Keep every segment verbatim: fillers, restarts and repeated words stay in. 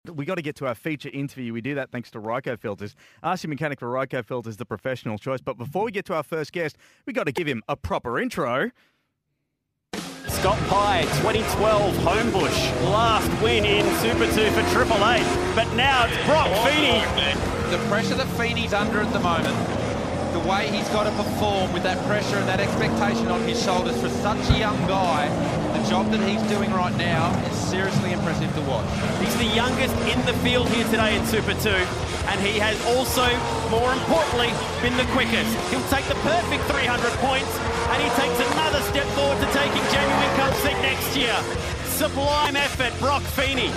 We got to get to our feature interview. We do that thanks to Ryco Filters. Ask your mechanic for Ryco Filters, the professional choice. But before we get to our first guest, we got to give him a proper intro. Scott Pye, twenty twelve Homebush, last win in Super two for Triple Eight. But now it's Brock Feeney. The pressure that Feeney's under at the moment, the way he's got to perform with that pressure and that expectation on his shoulders for such a young guy, the job that he's doing right now is seriously impressive to watch. He's the youngest in the field here today in Super two, and he has also, more importantly, been the quickest. He'll take the perfect three hundred points, and he takes another step forward to taking Jamie Whincup's seat next year. Sublime effort, Brock Feeney.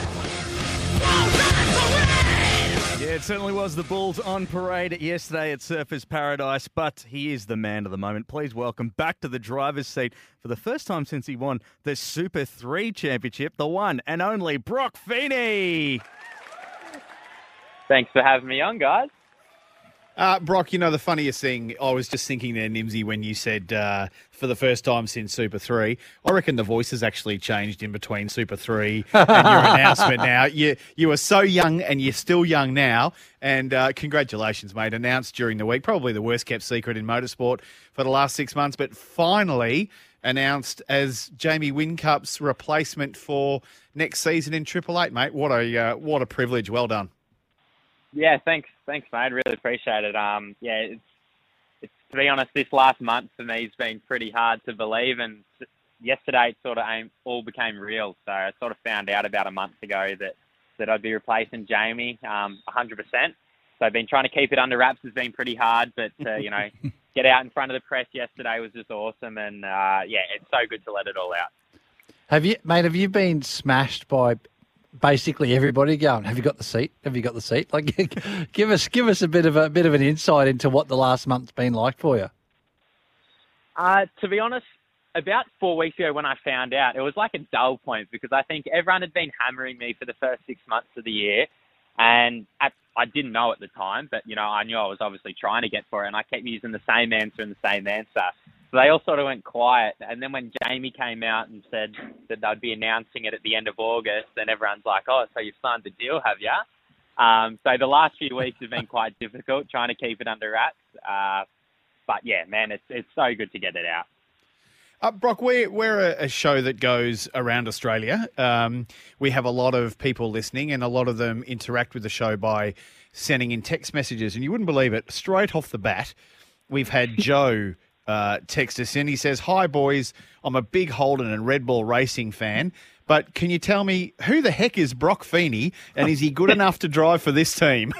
Yeah, it certainly was the Bulls on parade yesterday at Surfers Paradise, but he is the man of the moment. Please welcome back to the driver's seat for the first time since he won the Super three Championship, the one and only Brock Feeney. Thanks for having me on, guys. Uh, Brock, you know, the funniest thing, I was just thinking there, Nimsy, when you said uh, for the first time since Super three, I reckon the voice has actually changed in between Super three and your announcement now. You you were so young and you're still young now, and uh, congratulations, mate. Announced during the week, probably the worst-kept secret in motorsport for the last six months, but finally announced as Jamie Whincup's replacement for next season in Triple Eight, mate. What a, uh, what a privilege. Well done. Yeah, thanks, thanks, mate. Really appreciate it. Um, yeah, it's, it's to be honest, this last month for me has been pretty hard to believe, and yesterday it sort of aim, all became real. So I sort of found out about a month ago that, that I'd be replacing Jamie, um, one hundred percent. So I've been trying to keep it under wraps. Has been pretty hard, but uh, you know, get out in front of the press yesterday was just awesome, and uh, yeah, it's so good to let it all out. Have you, mate? Have you been smashed by basically everybody going, have you got the seat? Have you got the seat? Like, give us give us a bit of a bit of an insight into what the last month's been like for you. Uh, to be honest, about four weeks ago when I found out, it was like a dull point because I think everyone had been hammering me for the first six months of the year, and at, I didn't know at the time, but you know, I knew I was obviously trying to get for it, and I kept using the same answer and the same answer. So they all sort of went quiet. And then when Jamie came out and said that they'd be announcing it at the end of August, then everyone's like, oh, so you've signed the deal, have you? Um, so the last few weeks have been quite difficult trying to keep it under wraps. Uh, but, yeah, man, it's it's so good to get it out. Uh, Brock, we're, we're a, a show that goes around Australia. Um, we have a lot of people listening, and a lot of them interact with the show by sending in text messages. And you wouldn't believe it, straight off the bat, we've had Joe Uh, text us in. He says, hi, boys. I'm a big Holden and Red Bull racing fan, but can you tell me who the heck is Brock Feeney, and is he good enough to drive for this team?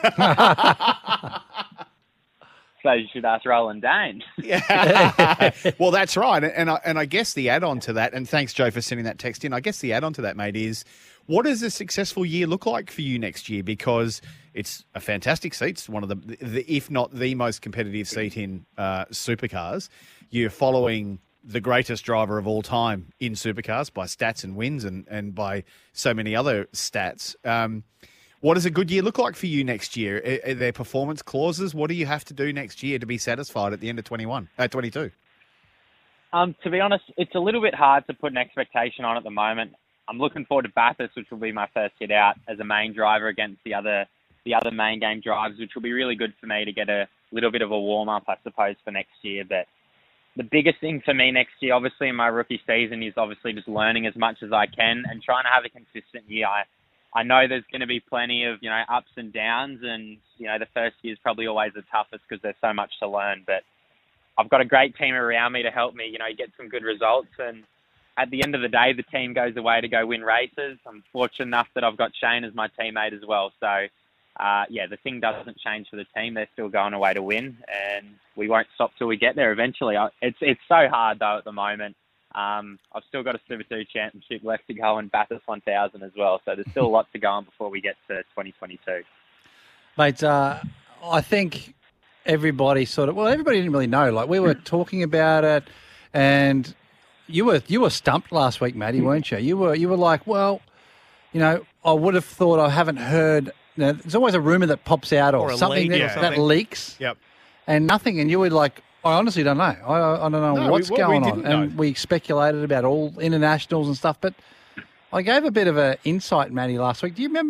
So you should ask Roland Dane. Yeah. Well, that's right. And I, and I guess the add-on to that, and thanks, Joe, for sending that text in, I guess the add-on to that, mate, is what does a successful year look like for you next year? Because it's a fantastic seat. It's one of the, the if not the most competitive seat in uh, supercars. You're following the greatest driver of all time in supercars by stats and wins and, and by so many other stats. Um, what does a good year look like for you next year? Are, are there performance clauses? What do you have to do next year to be satisfied at the end of twenty-one, uh, twenty-two? Um, to be honest, it's a little bit hard to put an expectation on at the moment. I'm looking forward to Bathurst, which will be my first hit out as a main driver against the other the other main game drivers, which will be really good for me to get a little bit of a warm-up, I suppose, for next year. But the biggest thing for me next year, obviously in my rookie season, is obviously just learning as much as I can and trying to have a consistent year. I, I know there's going to be plenty of, you know, ups and downs, and, you know, the first year is probably always the toughest because there's so much to learn. But I've got a great team around me to help me, you know, get some good results. And at the end of the day, the team goes away to go win races. I'm fortunate enough that I've got Shane as my teammate as well. So, uh, yeah, the thing doesn't change for the team. They're still going away to win, and we won't stop till we get there eventually. It's it's so hard, though, at the moment. Um, I've still got a Super two championship left to go and Bathurst one thousand as well. So there's still a lot to go on before we get to twenty twenty-two. Mate, uh, I think everybody sort of, well, everybody didn't really know. Like, we were talking about it, and you were you were stumped last week, Matty, weren't you? You were you were like, well, you know, I would have thought I haven't heard. You know, there's always a rumor that pops out or, Or a something leak, that, yeah. that leaks, Yep. and nothing. And you were like, I honestly don't know. I, I don't know No, what's we- well, we going on. didn't And know. we speculated about all internationals and stuff. But I gave a bit of an insight, Matty, last week. Do you remember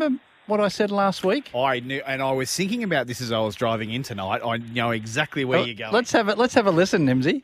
what I said last week? I knew, and I was thinking about this as I was driving in tonight. I know exactly where Well, you're going. Let's have it. Let's have a listen, Nimsy.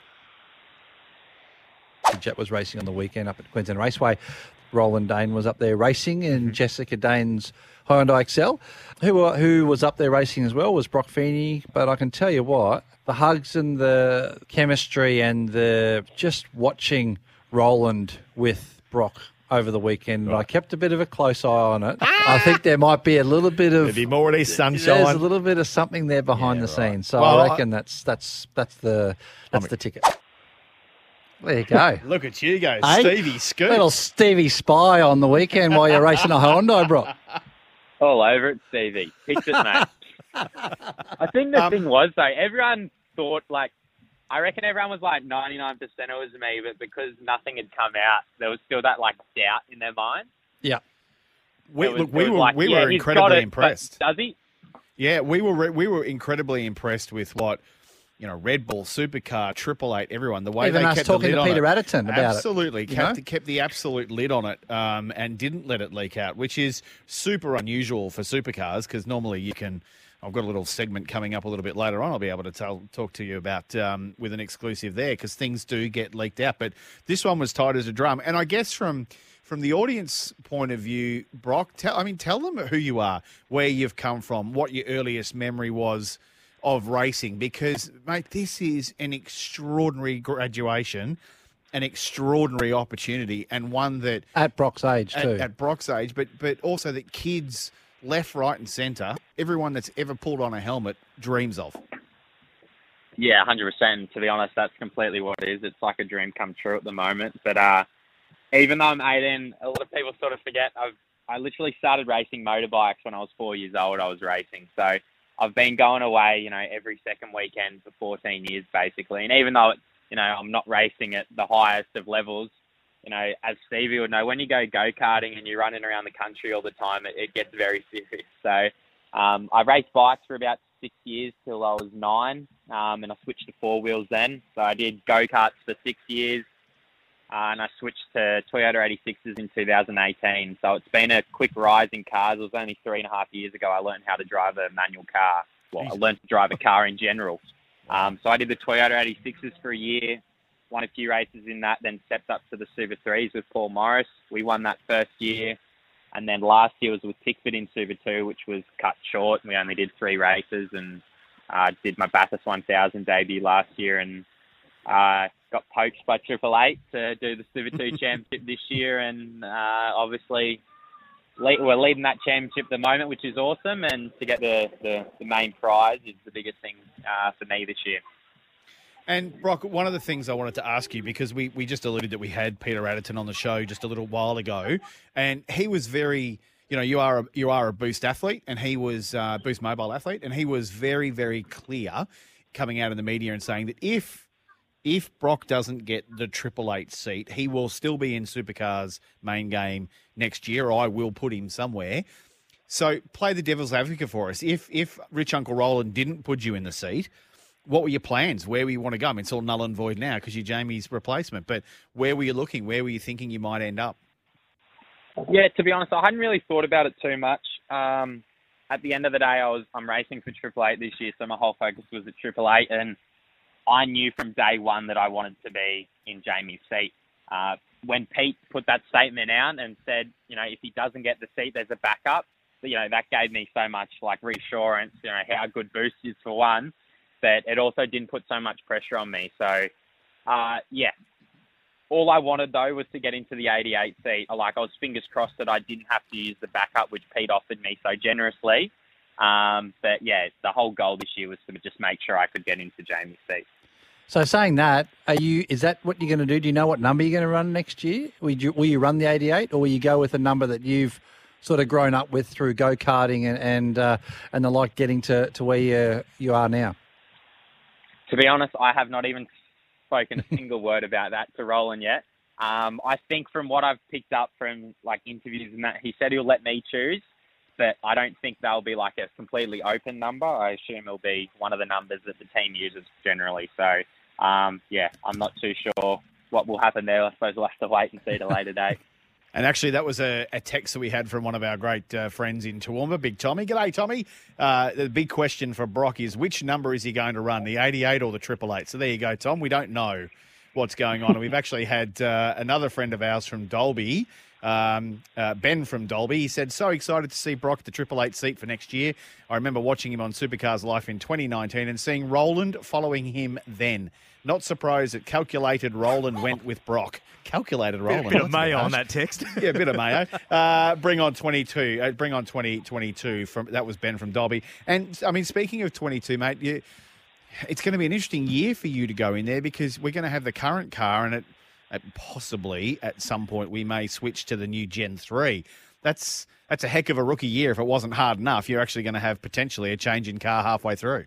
Jet was racing on the weekend up at Queensland Raceway. Roland Dane was up there racing, and mm-hmm. Jessica Dane's Hyundai Excel. Who who was up there racing as well was Brock Feeney. But I can tell you what, the hugs and the chemistry and the just watching Roland with Brock over the weekend. Right. I kept a bit of a close eye on it. I think there might be a little bit of There'd be more of these sunshine. There's a little bit of something there behind yeah, the right. scenes. So well, I reckon I, that's that's that's the that's I mean, the ticket. There you go. Look at you go, hey? Stevie Scoot. Little Stevie Spy on the weekend while you're racing a Hyundai, Brock. All over it, Stevie. Picked it, mate. I think the um, thing was, though, everyone thought, like, I reckon everyone was like ninety-nine percent it was me, but because nothing had come out, there was still that, like, doubt in their mind. Yeah. We, was, look, we were, like, we yeah, were incredibly it, impressed. Does he? Yeah, we were we were incredibly impressed with what, you know, Red Bull, Supercar, Triple Eight, everyone. The way Even they us kept talking the lid to Peter on it. Adderton about Absolutely, it. Absolutely, kept, kept the absolute lid on it um, and didn't let it leak out, which is super unusual for supercars because normally you can. I've got a little segment coming up a little bit later on. I'll be able to tell, talk to you about um, with an exclusive there because things do get leaked out. But this one was tight as a drum, and I guess from. From the audience point of view, Brock, tell, I mean, tell them who you are, where you've come from, what your earliest memory was of racing, because, mate, this is an extraordinary graduation, an extraordinary opportunity, and one that... At Brock's age, at, too. At Brock's age, but, but also that kids left, right and centre, everyone that's ever pulled on a helmet dreams of. Yeah, one hundred percent. To be honest, that's completely what it is. It's like a dream come true at the moment, but... uh Even though I'm eighteen, a lot of people sort of forget I've I literally started racing motorbikes when I was four years old. I was racing, so I've been going away, you know, every second weekend for fourteen years basically. And even though it's, you know, I'm not racing at the highest of levels, you know, as Stevie would know, when you go go karting and you're running around the country all the time, it, it gets very serious. So um, I raced bikes for about six years till I was nine, um, and I switched to four wheels then. So I did go karts for six years. Uh, and I switched to Toyota eighty-sixes in two thousand eighteen. So it's been a quick rise in cars. It was only three and a half years ago I learned how to drive a manual car. Well, I learned to drive a car in general. Um, so I did the Toyota eighty-sixes for a year, won a few races in that, then stepped up to the Super threes with Paul Morris. We won that first year. And then last year was with Pickford in Super two, which was cut short. We only did three races and uh, did my Bathurst one thousand debut last year and uh, got poached by Triple Eight to do the Super two Championship this year, and uh, obviously lead, we're leading that championship at the moment, which is awesome, and to get the, the, the main prize is the biggest thing uh, for me this year. And, Brock, one of the things I wanted to ask you, because we, we just alluded that we had Peter Adderton on the show just a little while ago, and he was very... You know, you are a, you are a Boost athlete, and he was uh, Boost Mobile athlete, and he was very, very clear coming out in the media and saying that if If Brock doesn't get the Triple Eight seat, he will still be in Supercars main game next year. I will put him somewhere. So play the devil's advocate for us. If if Rich Uncle Roland didn't put you in the seat, what were your plans? Where were you want to go? I mean, it's all null and void now because you're Jamie's replacement. But where were you looking? Where were you thinking you might end up? Yeah, to be honest, I hadn't really thought about it too much. Um, at the end of the day, I was I'm racing for Triple Eight this year, so my whole focus was at Triple Eight, and I knew from day one that I wanted to be in Jamie's seat. Uh, when Pete put that statement out and said, you know, if he doesn't get the seat, there's a backup, you know, that gave me so much, like, reassurance, you know, how good Boost is for one, but it also didn't put so much pressure on me. So, uh, yeah, all I wanted, though, was to get into the eighty-eight seat. Like, I was fingers crossed that I didn't have to use the backup, which Pete offered me so generously. Um, but, yeah, the whole goal this year was to just make sure I could get into Jamie's seat. So saying that, are you? Is that what you're going to do? Do you know what number you're going to run next year? Will you, will you run the eighty-eight, or will you go with a number that you've sort of grown up with through go-karting and and, uh, and the like, getting to, to where you, you are now? To be honest, I have not even spoken a single word about that to Roland yet. Um, I think from what I've picked up from like interviews and that, he said he'll let me choose, but I don't think they'll be like a completely open number. I assume it'll be one of the numbers that the team uses generally. So, um, yeah, I'm not too sure what will happen there. I suppose we'll have to wait and see at a later date. And actually, that was a, a text that we had from one of our great uh, friends in Toowoomba, Big Tommy. G'day, Tommy. Uh, the big question for Brock is, which number is he going to run, the eighty-eight or the triple eight? So there you go, Tom. We don't know what's going on. And we've actually had uh, another friend of ours from Dolby, um, uh, Ben from Dolby. He said, so excited to see Brock at the triple eight seat for next year. I remember watching him on Supercars Life in twenty nineteen and seeing Roland following him then. Not surprised that calculated Roland went with Brock. Calculated Roland. Bit, bit of That's mayo harsh. on that text. Yeah, a bit of mayo. Uh, bring on twenty-two. Uh, bring on twenty twenty-two. From that was Ben from Dolby. And I mean, speaking of twenty-two, mate, you, it's going to be an interesting year for you to go in there because we're going to have the current car, and it, it possibly at some point we may switch to the new Gen three. That's that's a heck of a rookie year. If it wasn't hard enough, you're actually going to have potentially a change in car halfway through.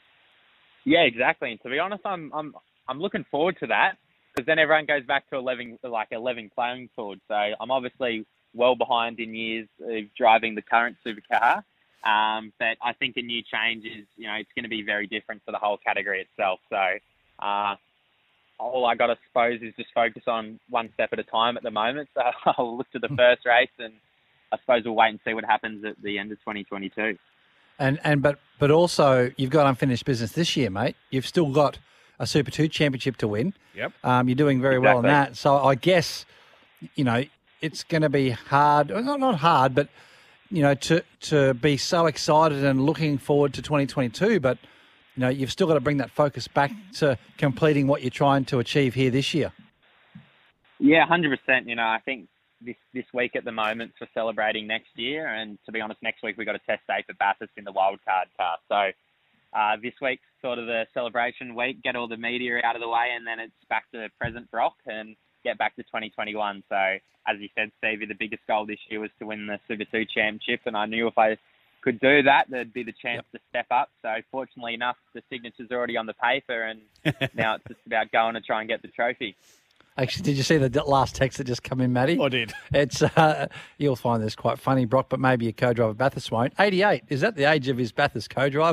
Yeah, exactly. And to be honest, I'm I'm I'm looking forward to that because then everyone goes back to eleven like eleven playing field. So I'm obviously well behind in years of driving the current supercar, um, but I think a new change is you know it's going to be very different for the whole category itself. So uh, all I got to suppose is just focus on one step at a time at the moment. So I'll look to the first race, and I suppose we'll wait and see what happens at the end of twenty twenty-two. And and but but also you've got unfinished business this year, mate. You've still got a Super two championship to win. Yep. Um, you're doing very Exactly. well on that. So I guess, you know, it's going to be hard. Not not hard, but you know, to to be so excited and looking forward to twenty twenty-two. But you know, you've still got to bring that focus back to completing what you're trying to achieve here this year. Yeah, one hundred percent. You know, I think this this week at the moment for celebrating next year, and to be honest, next week we've got a test day for Bathurst in the wildcard car. So uh, this week's sort of the celebration week, get all the media out of the way, and then it's back to present Brock and get back to twenty twenty-one. So as you said, Stevie, the biggest goal this year was to win the Super two championship, and I knew if I could do that, there'd be the chance yep. to step up. So fortunately enough, the signature's already on the paper, and now it's just about going to try and get the trophy. Actually, did you see the last text that just come in, Matty? I did. It's uh, you'll find this quite funny, Brock, but maybe your co-driver Bathurst won't. eighty-eight, is that the age of his Bathurst co-driver?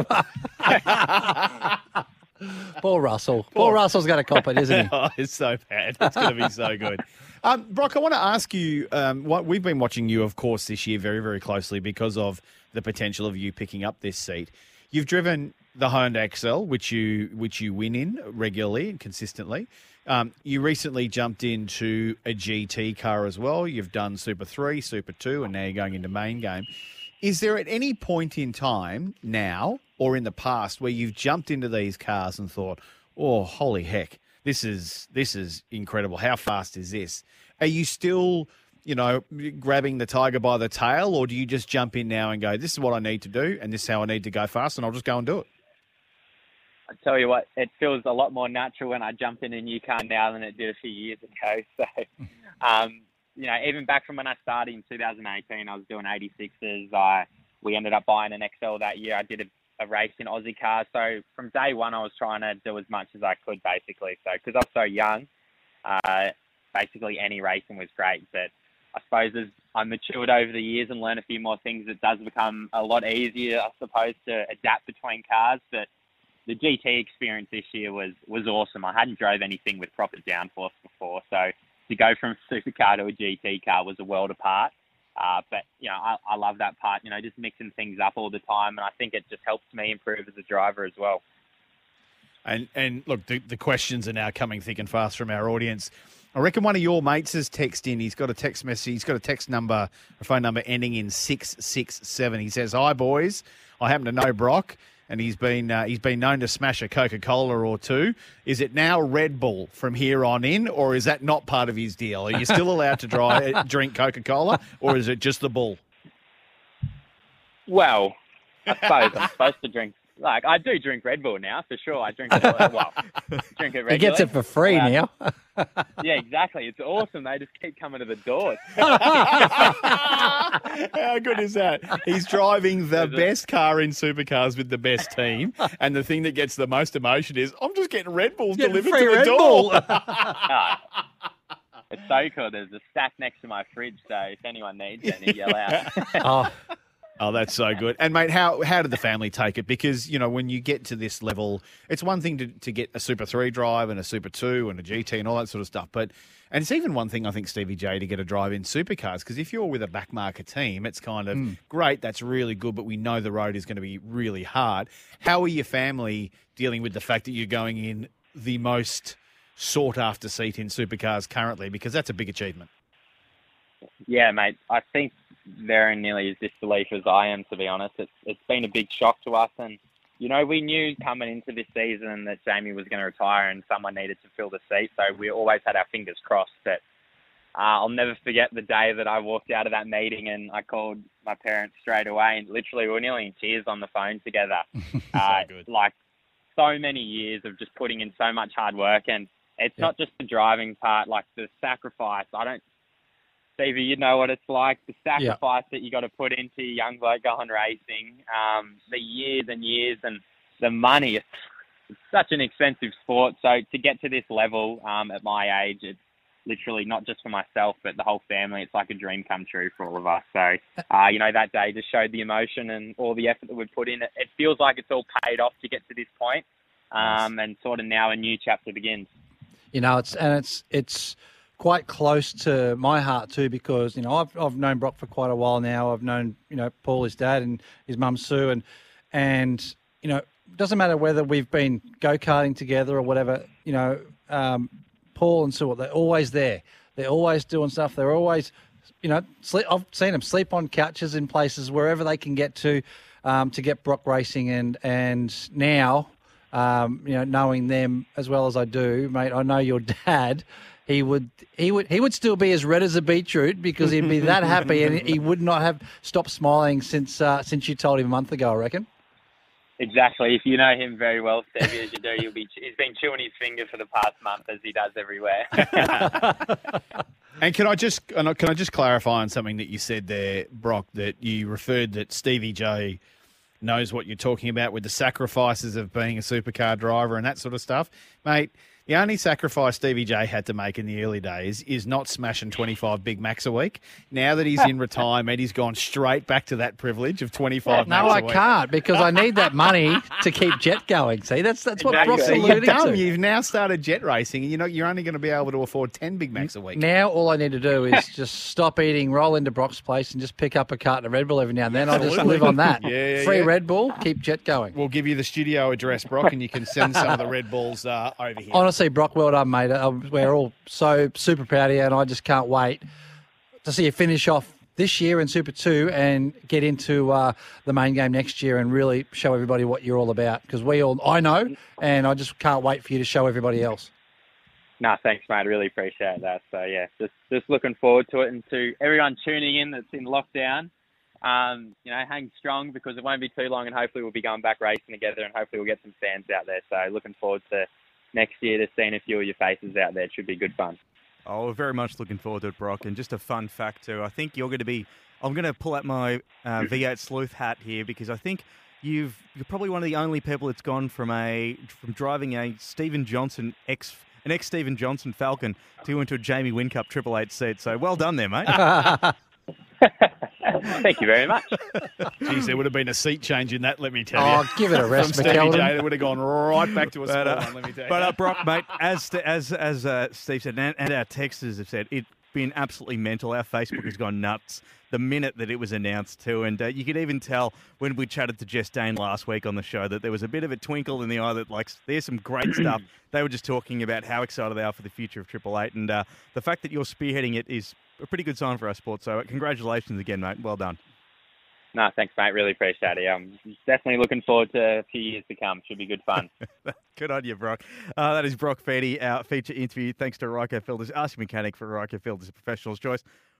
Poor Russell. Poor Russell's going to cop it, isn't he? Oh, it's so bad. It's going to be so good. Um, Brock, I want to ask you, um, what we've been watching you, of course, this year very, very closely because of the potential of you picking up this seat. You've driven the Honda X L, which you which you win in regularly and consistently. Um, you recently jumped into a G T car as well. You've done Super three, Super two, and now you're going into main game. Is there at any point in time now or in the past where you've jumped into these cars and thought, oh, holy heck, this is this is incredible. How fast is this? Are you still, you know, grabbing the tiger by the tail, or do you just jump in now and go, this is what I need to do and this is how I need to go fast, and I'll just go and do it? I tell you what, it feels a lot more natural when I jump in a new car now than it did a few years ago. So, um, you know, even back from when I started in two thousand eighteen, I was doing eighty-sixes. I we ended up buying an X L that year. I did a, a race in Aussie cars. So from day one, I was trying to do as much as I could, basically. So because I was so young, uh, basically any racing was great. But I suppose as I matured over the years and learned a few more things, it does become a lot easier, I suppose, to adapt between cars. But the G T experience this year was, was awesome. I hadn't drove anything with proper downforce before, so to go from a supercar to a G T car was a world apart. Uh, but, you know, I, I love that part, you know, just mixing things up all the time, and I think it just helps me improve as a driver as well. And and look, the, the questions are now coming thick and fast from our audience. I reckon one of your mates has texted in. He's got a text message. He's got a text number, a phone number ending in six six seven. He says, "Hi, boys. I happen to know Brock, and he's been uh, he's been known to smash a Coca-Cola or two. Is it now Red Bull from here on in, or is that not part of his deal? Are you still allowed to dry, drink Coca-Cola, or is it just the Bull?" Well, I suppose I'm supposed to drink. Like, I do drink Red Bull now, for sure. I drink it, well, drink it regularly. He gets it for free uh, now. Yeah, exactly. It's awesome. They just keep coming to the doors. How good is that? He's driving the best car in supercars with the best team, and the thing that gets the most emotion is, I'm just getting Red Bulls Getting delivered free to the Red door. Bull. Uh, it's so cool. There's a stack next to my fridge, so if anyone needs any, yell out. Oh, Oh, that's so good. And, mate, how how did the family take it? Because, you know, when you get to this level, it's one thing to, to get a Super three drive and a Super two and a G T and all that sort of stuff. But and it's even one thing, I think, Stevie J, to get a drive in supercars. Because if you're with a backmarker team, it's kind of mm. great, that's really good, but we know the road is going to be really hard. How are your family dealing with the fact that you're going in the most sought-after seat in supercars currently? Because that's a big achievement. Yeah, mate. I think they're in nearly as disbelief as I am, to be honest. It's it's been a big shock to us, and you know we knew coming into this season that Jamie was going to retire and someone needed to fill the seat, so we always had our fingers crossed. But uh, I'll never forget the day that I walked out of that meeting and I called my parents straight away, and literally we were nearly in tears on the phone together. so uh, good. Like so many years of just putting in so much hard work, and it's yeah. not just the driving part, like the sacrifice. I don't. Stevie, you know what it's like, the sacrifice yeah. that you got to put into a young bloke going racing, um, the years and years and the money. It's, it's such an expensive sport. So to get to this level um, at my age, it's literally not just for myself, but the whole family. It's like a dream come true for all of us. So, uh, you know, that day just showed the emotion and all the effort that we've put in. It, it feels like it's all paid off to get to this point, um, and sort of now a new chapter begins. You know, it's and it's it's... quite close to my heart too, because you know I've I've known Brock for quite a while now. I've known you know Paul, his dad, and his mum Sue, and and you know it doesn't matter whether we've been go karting together or whatever. You know, um, Paul and Sue, they're always there. They're always doing stuff. They're always, you know, sleep. I've seen them sleep on couches in places wherever they can get to, um, to get Brock racing. And and now, um, you know, knowing them as well as I do, mate, I know your dad. He would, he would, he would still be as red as a beetroot because he'd be that happy, and he would not have stopped smiling since uh, since you told him a month ago, I reckon. Exactly. If you know him very well, Stevie, as you do, you'll be. He's been chewing his finger for the past month, as he does everywhere. And can I just can I just clarify on something that you said there, Brock? That you referred that Stevie J knows what you're talking about with the sacrifices of being a supercar driver and that sort of stuff, mate. The only sacrifice Stevie J had to make in the early days is not smashing twenty-five Big Macs a week. Now that he's in retirement, he's gone straight back to that privilege of twenty-five no, Macs I a week. can't, because I need that money to keep Jet going. See, that's that's what Exactly. Brock's So alluding you've done. to. You've now started jet racing, and you know you're only going to be able to afford ten Big Macs a week. Now all I need to do is just stop eating, roll into Brock's place, and just pick up a carton of Red Bull every now and then. I'll just live on that. Yeah, yeah, Free yeah. Red Bull, keep Jet going. We'll give you the studio address, Brock, and you can send some of the Red Bulls uh, over here. Honestly, Brock, well done, mate. Uh, We're all so super proud of you, and I just can't wait to see you finish off this year in Super two and get into uh, the main game next year and really show everybody what you're all about, because we all, I know, and I just can't wait for you to show everybody else. No, thanks, mate. I really appreciate that. So, yeah, just just looking forward to it. And to everyone tuning in that's in lockdown, um, you know, hang strong, because it won't be too long, and hopefully we'll be going back racing together, and hopefully we'll get some fans out there. So looking forward to next year to seeing a few of your faces out there. It should be good fun. Oh, we're very much looking forward to it, Brock. And just a fun fact too, I think you're going to be, I'm going to pull out my uh, V eight Sleuth hat here, because I think you've, you're probably one of the only people that's gone from a from driving a Stephen Johnson ex an ex Stephen Johnson Falcon to into a Jamie Whincup Triple Eight seat. So well done there, mate. Thank you very much. Jeez, there would have been a seat change in that, let me tell Oh, you. give it a rest, From Stevie McKeldin. J, it would have gone right back to a small But, uh, one, let me tell you. But uh, Brock, mate, as as as uh, Steve said, and, and our texters have said, it's been absolutely mental. Our Facebook has gone nuts the minute that it was announced too, and uh, you could even tell when we chatted to Jess Dane last week on the show that there was a bit of a twinkle in the eye that, like, there's some great stuff. They were just talking about how excited they are for the future of Triple Eight, and uh, the fact that you're spearheading it is a pretty good sign for our sport. So uh, congratulations again, mate. Well done. No, thanks, mate. Really appreciate it. I'm definitely looking forward to a few years to come. Should be good fun. Good on you, Brock. Uh, that is Brock Feedy, our feature interview. Thanks to Ryko Field, Ask Your Mechanic for Ryko Field as a professional's choice.